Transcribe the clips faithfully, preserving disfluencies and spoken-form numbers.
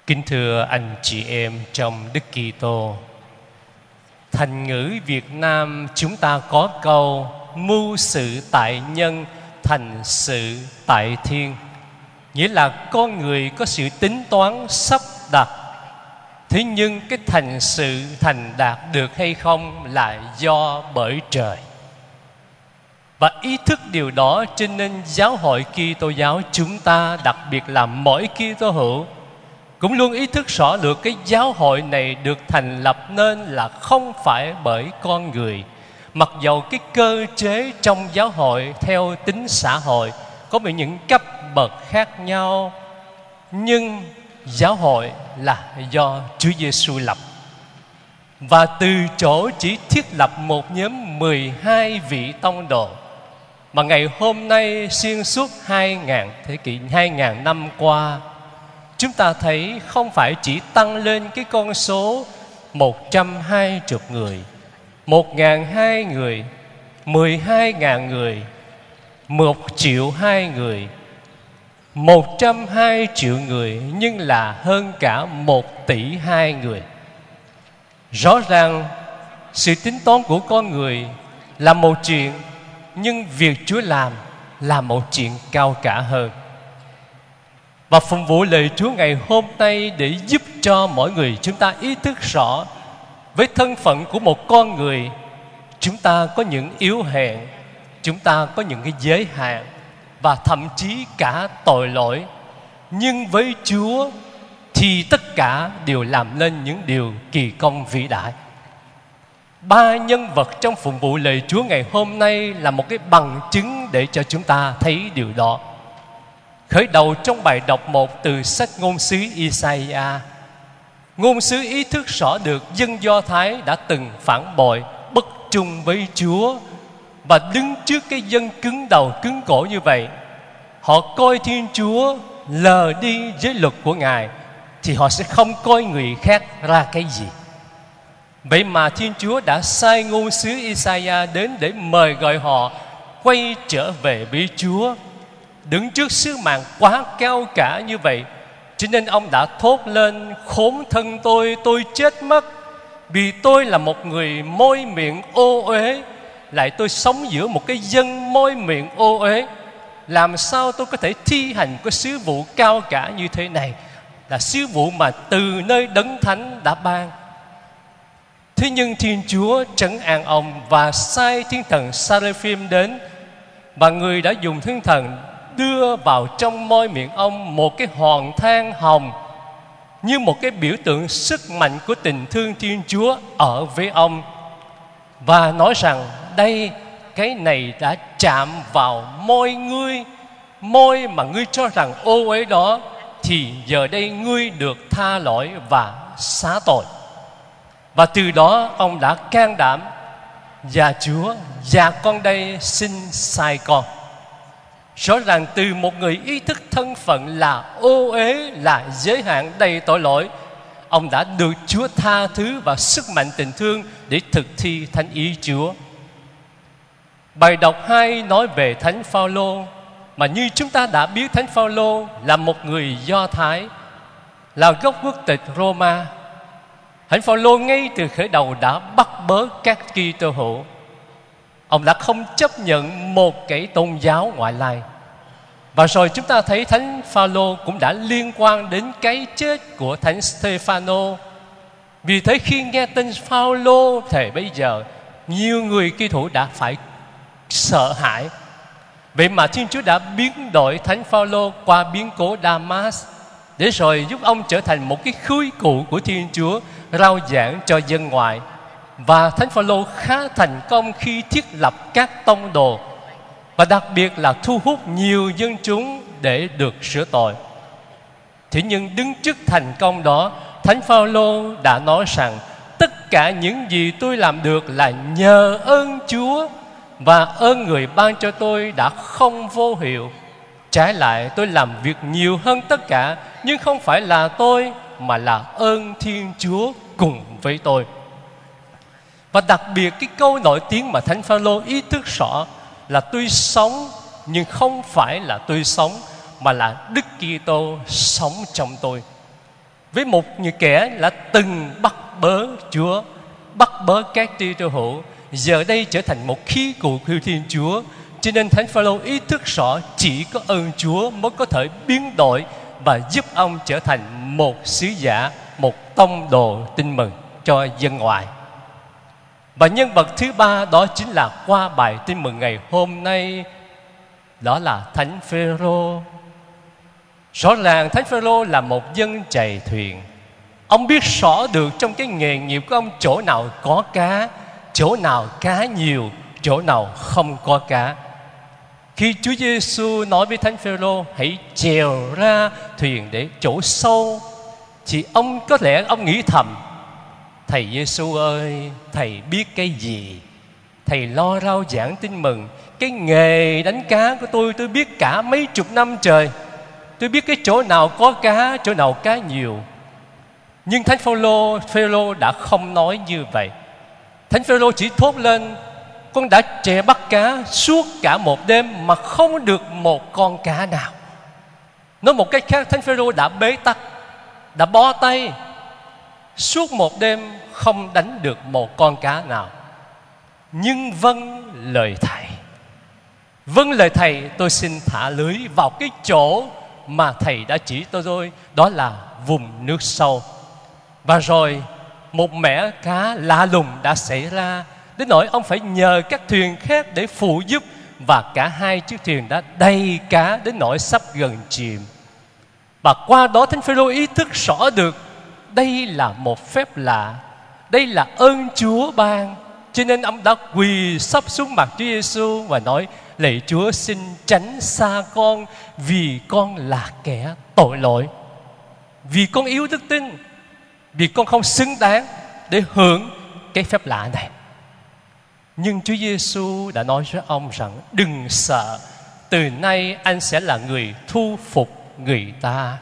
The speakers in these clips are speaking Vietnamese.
Kính thưa anh chị em trong Đức Kitô, thành ngữ Việt Nam chúng ta có câu mưu sự tại nhân, thành sự tại thiên, nghĩa là con người có sự tính toán sắp đặt, thế nhưng cái thành sự thành đạt được hay không là do bởi trời. Và ý thức điều đó, cho nên giáo hội Kitô giáo chúng ta, đặc biệt là mỗi Kitô hữu, cũng luôn ý thức rõ được cái giáo hội này được thành lập nên là không phải bởi con người. Mặc dầu cái cơ chế trong giáo hội theo tính xã hội có những cấp bậc khác nhau, nhưng giáo hội là do Chúa Giêsu lập. Và từ chỗ chỉ thiết lập một nhóm mười hai vị tông đồ, mà ngày hôm nay xuyên suốt hai ngàn thế kỷ, hai ngàn năm qua, chúng ta thấy không phải chỉ tăng lên cái con số một trăm hai mươi người, một ngàn hai người, mười hai ngàn người, một triệu hai người, một trăm hai triệu người, nhưng là hơn cả một tỷ hai người. Rõ ràng sự tính toán của con người là một chuyện, nhưng việc Chúa làm là một chuyện cao cả hơn. Và phụng vụ lời Chúa ngày hôm nay để giúp cho mỗi người chúng ta ý thức rõ với thân phận của một con người, chúng ta có những yếu hèn, chúng ta có những cái giới hạn và thậm chí cả tội lỗi. Nhưng với Chúa thì tất cả đều làm nên những điều kỳ công vĩ đại. Ba nhân vật trong phụng vụ lời Chúa ngày hôm nay là một cái bằng chứng để cho chúng ta thấy điều đó. Khởi đầu trong bài đọc một từ sách ngôn sứ Isaiah, ngôn sứ ý thức rõ được dân Do Thái đã từng phản bội, bất trung với Chúa, và đứng trước cái dân cứng đầu cứng cổ như vậy, họ coi Thiên Chúa lờ đi giới luật của Ngài, thì họ sẽ không coi người khác ra cái gì. Vậy mà Thiên Chúa đã sai ngôn sứ Isaiah đến để mời gọi họ quay trở về với Chúa. Đứng trước sứ mạng quá cao cả như vậy, cho nên ông đã thốt lên: khốn thân tôi, tôi chết mất, vì tôi là một người môi miệng ô uế, lại tôi sống giữa một cái dân môi miệng ô uế. Làm sao tôi có thể thi hành cái sứ vụ cao cả như thế này, là sứ vụ mà từ nơi Đấng Thánh đã ban. Thế nhưng Thiên Chúa trấn an ông và sai thiên thần Seraphim đến, và người đã dùng thiên thần đưa vào trong môi miệng ông một cái hòn than hồng, như một cái biểu tượng sức mạnh của tình thương Thiên Chúa ở với ông, và nói rằng đây, cái này đã chạm vào môi ngươi, môi mà ngươi cho rằng ô uế đó, thì giờ đây ngươi được tha lỗi và xá tội. Và từ đó ông đã can đảm: Dạ Chúa, dạ con đây, xin sai con. Rõ ràng từ một người ý thức thân phận là ô uế, là giới hạn đầy tội lỗi, ông đã được Chúa tha thứ và sức mạnh tình thương để thực thi thánh ý Chúa. Bài đọc hai nói về Thánh Phaolô, mà như chúng ta đã biết, Thánh Phaolô là một người Do Thái, là gốc quốc tịch Roma. Thánh Phaolô ngay từ khởi đầu đã bắt bớ các Kitô hữu. Ông đã không chấp nhận một cái tôn giáo ngoại lai. Và rồi chúng ta thấy Thánh Phaolô cũng đã liên quan đến cái chết của Thánh Stê-pha-nô. Vì thế khi nghe tên Phaolô thì bây giờ nhiều người Kitô hữu đã phải sợ hãi. Vậy mà Thiên Chúa đã biến đổi Thánh Phaolô qua biến cố Đa-mát, để rồi giúp ông trở thành một cái khối cụ của Thiên Chúa, rao giảng cho dân ngoại. Và Thánh Phaolô khá thành công khi thiết lập các tông đồ, và đặc biệt là thu hút nhiều dân chúng để được sửa tội. Thế nhưng đứng trước thành công đó, Thánh Phaolô đã nói rằng tất cả những gì tôi làm được là nhờ ơn Chúa, và ơn người ban cho tôi đã không vô hiệu. Trái lại, tôi làm việc nhiều hơn tất cả, nhưng không phải là tôi, mà là ơn Thiên Chúa cùng với tôi. Và đặc biệt cái câu nổi tiếng mà Thánh Phaolô ý thức rõ là tôi sống, nhưng không phải là tôi sống, mà là Đức Kitô sống trong tôi. với một những kẻ là từng bắt bớ Chúa, bắt bớ các Kitô hữu, giờ đây trở thành một khí cụ của Thiên Chúa. Cho nên Thánh Phaolô ý thức rõ chỉ có ơn Chúa mới có thể biến đổi và giúp ông trở thành một sứ giả, một tông đồ tin mừng cho dân ngoại. Và nhân vật thứ ba đó chính là qua bài tin mừng ngày hôm nay, đó là Thánh Phêrô. Rõ ràng Thánh Phêrô là một dân chài thuyền. Ông biết rõ được trong cái nghề nghiệp của ông chỗ nào có cá, chỗ nào cá nhiều, chỗ nào không có cá. Khi Chúa Giêsu nói với Thánh Phêrô hãy chèo ra thuyền để chỗ sâu, thì ông có lẽ ông nghĩ thầm: Thầy Giêsu ơi, Thầy biết cái gì? Thầy lo rao giảng tin mừng. Cái nghề đánh cá của tôi, tôi biết cả mấy chục năm trời. Tôi biết cái chỗ nào có cá, chỗ nào cá nhiều. Nhưng Thánh Phaolô, Phêrô đã không nói như vậy. Thánh Phêrô chỉ thốt lên: con đã chè bắt cá suốt cả một đêm mà không được một con cá nào. Nói một cách khác, Thánh Phêrô đã bế tắc, đã bó tay, suốt một đêm không đánh được một con cá nào. Nhưng vâng lời Thầy, vâng lời Thầy, tôi xin thả lưới vào cái chỗ mà Thầy đã chỉ tôi rồi, đó là vùng nước sâu. Và rồi một mẻ cá lạ lùng đã xảy ra, đến nỗi ông phải nhờ các thuyền khác để phụ giúp, và cả hai chiếc thuyền đã đầy cá đến nỗi sắp gần chìm. Và qua đó Thánh Phêrô ý thức rõ được đây là một phép lạ, đây là ơn Chúa ban. Cho nên ông đã quỳ sắp xuống mặt Chúa Giêsu và nói: lạy Chúa, xin tránh xa con, vì con là kẻ tội lỗi, vì con yếu đức tin, vì con không xứng đáng để hưởng cái phép lạ này. Nhưng Chúa Giêsu đã nói với ông rằng: đừng sợ, từ nay anh sẽ là người thu phục người ta.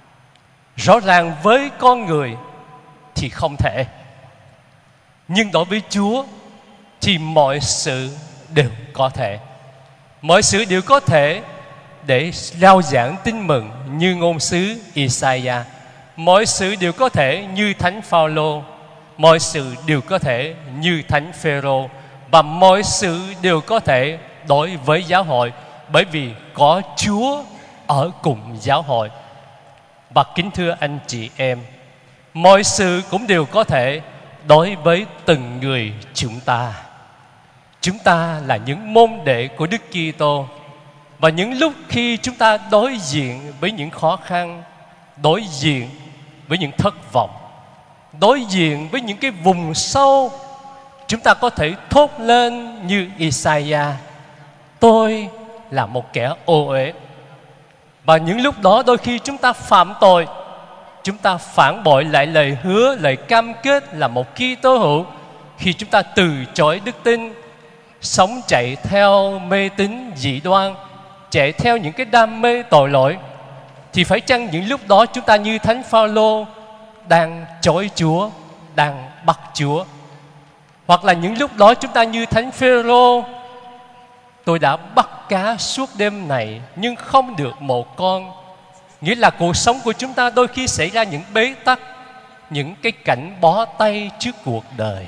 Rõ ràng với con người thì không thể, nhưng đối với Chúa thì mọi sự đều có thể. Mọi sự đều có thể để rao giảng tin mừng như ngôn sứ Isaiah. Mọi sự đều có thể như Thánh Phaolô. Mọi sự đều có thể như Thánh Phêrô. Và mọi sự đều có thể đối với giáo hội, bởi vì có Chúa ở cùng giáo hội. Và kính thưa anh chị em, mọi sự cũng đều có thể đối với từng người chúng ta. Chúng ta là những môn đệ của Đức Kitô, và những lúc khi chúng ta đối diện với những khó khăn, đối diện với những thất vọng, đối diện với những cái vùng sâu, chúng ta có thể thốt lên như Isaiah: tôi là một kẻ ô uế. Và những lúc đó đôi khi chúng ta phạm tội, chúng ta phản bội lại lời hứa, lời cam kết là một Kitô hữu. Khi chúng ta từ chối đức tin, sống chạy theo mê tín dị đoan, chạy theo những cái đam mê tội lỗi, thì phải chăng những lúc đó chúng ta như Thánh Phaolô đang chối Chúa, đang bắt Chúa? Hoặc là những lúc đó chúng ta như Thánh Phêrô: tôi đã bắt cá suốt đêm này nhưng không được một con. Nghĩa là cuộc sống của chúng ta đôi khi xảy ra những bế tắc, những cái cảnh bó tay trước cuộc đời.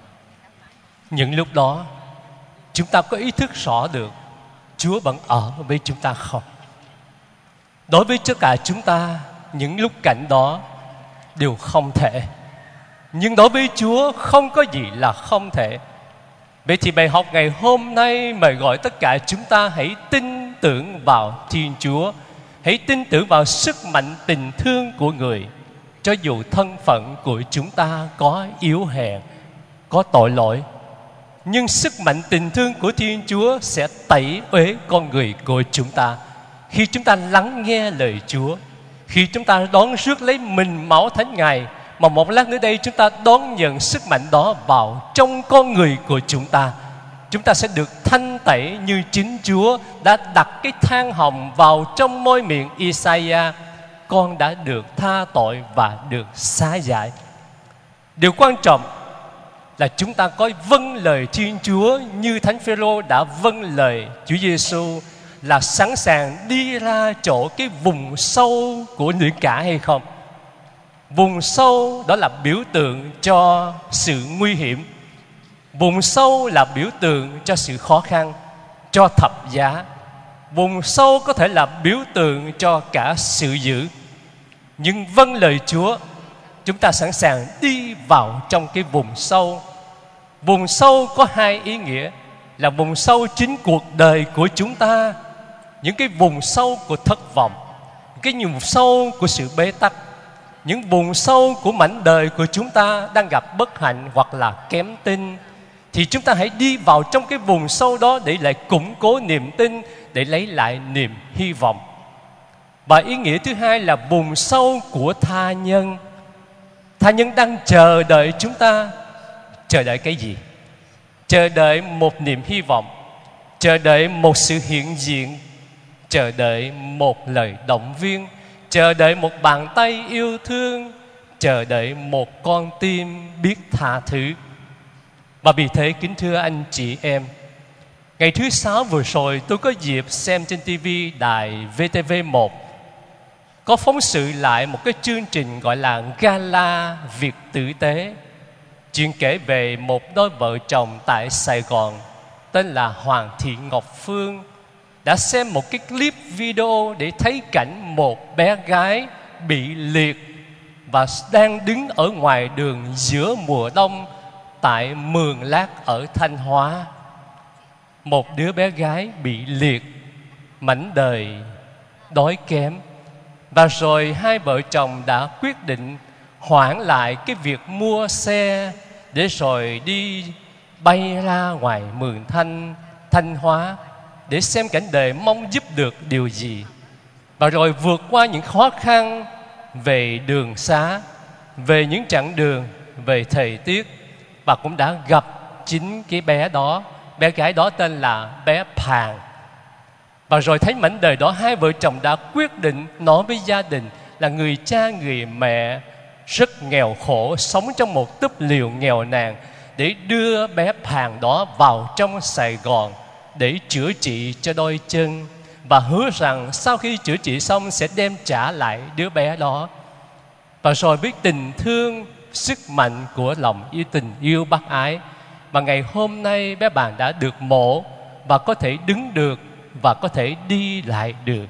Những lúc đó chúng ta có ý thức rõ được Chúa vẫn ở với chúng ta không? Đối với tất cả chúng ta, những lúc cảnh đó đều không thể. Nhưng đối với Chúa không có gì là không thể. Vậy thì bài học ngày hôm nay mời gọi tất cả chúng ta hãy tin tưởng vào Thiên Chúa, hãy tin tưởng vào sức mạnh tình thương của Người. Cho dù thân phận của chúng ta có yếu hèn, có tội lỗi, nhưng sức mạnh tình thương của Thiên Chúa sẽ tẩy uế con người của chúng ta. Khi chúng ta lắng nghe lời Chúa, khi chúng ta đón rước lấy mình máu Thánh Ngài, mà một lát nữa đây chúng ta đón nhận sức mạnh đó vào trong con người của chúng ta, chúng ta sẽ được thanh tẩy như chính Chúa đã đặt cái than hồng vào trong môi miệng Isaiah: con đã được tha tội và được xá giải. Điều quan trọng là chúng ta có vâng lời Thiên Chúa như Thánh Phêrô đã vâng lời Chúa Giêsu, là sẵn sàng đi ra chỗ cái vùng sâu của biển cả hay không? Vùng sâu đó là biểu tượng cho sự nguy hiểm. Vùng sâu là biểu tượng cho sự khó khăn, cho thập giá. Vùng sâu có thể là biểu tượng cho cả sự dữ. Nhưng vâng lời Chúa, chúng ta sẵn sàng đi vào trong cái vùng sâu. Vùng sâu có hai ý nghĩa, là vùng sâu chính cuộc đời của chúng ta, những cái vùng sâu của thất vọng, cái vùng sâu của sự bế tắc, những vùng sâu của mảnh đời của chúng ta đang gặp bất hạnh hoặc là kém tin. Thì chúng ta hãy đi vào trong cái vùng sâu đó để lại củng cố niềm tin, để lấy lại niềm hy vọng. Và ý nghĩa thứ hai là vùng sâu của tha nhân. Tha nhân đang chờ đợi chúng ta. Chờ đợi cái gì? Chờ đợi một niềm hy vọng, chờ đợi một sự hiện diện, chờ đợi một lời động viên, chờ đợi một bàn tay yêu thương, chờ đợi một con tim biết tha thứ. Và vì thế kính thưa anh chị em, ngày thứ Sáu vừa rồi tôi có dịp xem trên ti vi đài vê tê vê một có phóng sự lại một cái chương trình gọi là Gala Việc Tử Tế. Chuyện kể về một đôi vợ chồng tại Sài Gòn tên là Hoàng Thị Ngọc Phương đã xem một cái clip video để thấy cảnh một bé gái bị liệt và đang đứng ở ngoài đường giữa mùa đông tại Mường Lát ở Thanh Hóa. Một đứa bé gái bị liệt, mảnh đời đói kém. Và rồi hai vợ chồng đã quyết định hoãn lại cái việc mua xe để rồi đi bay ra ngoài Mường Thanh, Thanh Hóa để xem cảnh đời, mong giúp được điều gì. Và rồi vượt qua những khó khăn về đường xá, về những chặng đường, về thời tiết, và cũng đã gặp chính cái bé đó. Bé gái đó tên là bé Phàng. Và rồi thấy mảnh đời đó, hai vợ chồng đã quyết định nói với gia đình là người cha người mẹ rất nghèo khổ, sống trong một túp liều nghèo nàn, để đưa bé Phàng đó vào trong Sài Gòn để chữa trị cho đôi chân, và hứa rằng sau khi chữa trị xong sẽ đem trả lại đứa bé đó. Và rồi với tình thương, sức mạnh của lòng yêu tình yêu bác ái, mà ngày hôm nay bé Phàng đã được mổ và có thể đứng được và có thể đi lại được.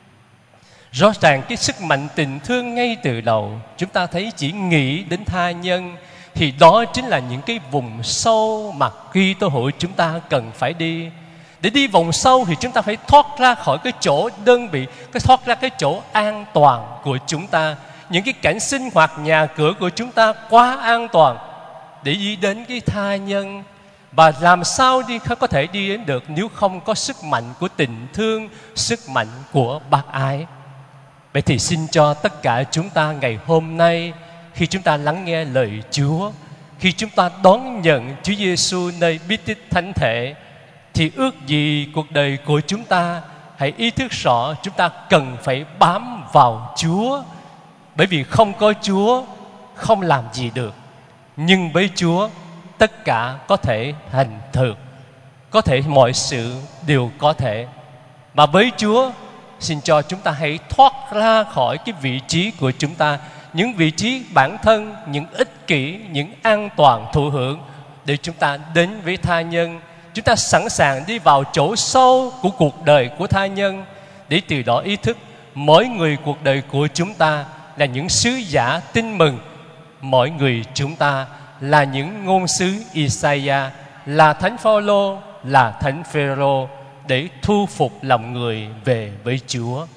Rõ ràng cái sức mạnh tình thương ngay từ đầu, chúng ta thấy chỉ nghĩ đến tha nhân thì đó chính là những cái vùng sâu mà Kitô hữu chúng ta cần phải đi. Để đi vùng sâu thì chúng ta phải thoát ra khỏi cái chỗ đơn vị, cái thoát ra cái chỗ an toàn của chúng ta. Những cái cảnh sinh hoạt nhà cửa của chúng ta quá an toàn để đi đến cái tha nhân. Và làm sao đi có thể đi đến được nếu không có sức mạnh của tình thương, sức mạnh của bác ái. Vậy thì xin cho tất cả chúng ta ngày hôm nay, khi chúng ta lắng nghe lời Chúa, khi chúng ta đón nhận Chúa Giêsu nơi bí tích thánh thể, thì ước gì cuộc đời của chúng ta hãy ý thức rõ chúng ta cần phải bám vào Chúa. Bởi vì không có Chúa không làm gì được, nhưng với Chúa tất cả có thể thành thực, có thể mọi sự đều có thể. Mà với Chúa, xin cho chúng ta hãy thoát ra khỏi cái vị trí của chúng ta, những vị trí bản thân, những ích kỷ, những an toàn thụ hưởng, để chúng ta đến với tha nhân. Chúng ta sẵn sàng đi vào chỗ sâu của cuộc đời của tha nhân, để từ đó ý thức mỗi người cuộc đời của chúng ta là những sứ giả tin mừng. Mỗi người chúng ta là những ngôn sứ Isaiah, là Thánh Phaolô, là Thánh Phêrô, để thu phục lòng người về với Chúa.